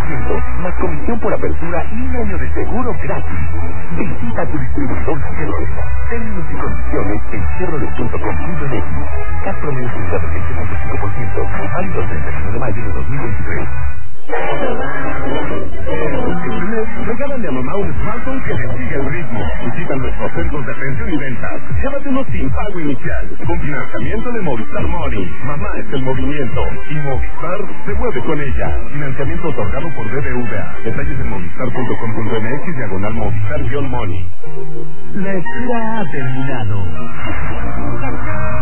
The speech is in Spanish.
5%, más comisión por apertura y un año de seguro gratis. Visita tu distribuidor Chevrolet. Términos y condiciones en chevrolet.com.mx. CAT promedio de 7.5%, válido el 31 de mayo de 2023. Regálale a mamá un smartphone que le siga el ritmo. Visita nuestros centros de atención y ventas. Llévate uno sin pago inicial, con financiamiento de Movistar Money. Mamá es el movimiento y Movistar se mueve con ella. Financiamiento otorgado por BBVA. Detalles en movistar.com.mx/Movistar-Money. La espera ha terminado.